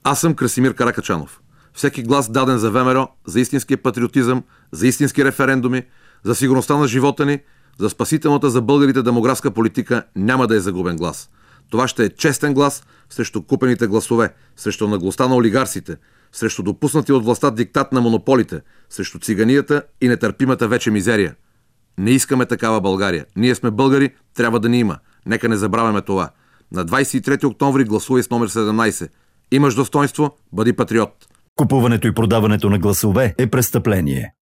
Аз съм Красимир Каракачанов. Всеки глас даден за ВМРО, за истинския патриотизъм, за истински референдуми, за сигурността на живота ни, за спасителната за българите демографска политика няма да е загубен глас. Това ще е честен глас срещу купените гласове, срещу наглостта на олигарсите, срещу допуснати от властта диктат на монополите, срещу циганията и нетърпимата вече мизерия. Не искаме такава България. Ние сме българи, трябва да ни има. Нека не забравяме това. На 23 октомври гласувай с номер 17. Имаш достоинство, бъди патриот. Купуването и продаването на гласове е престъпление.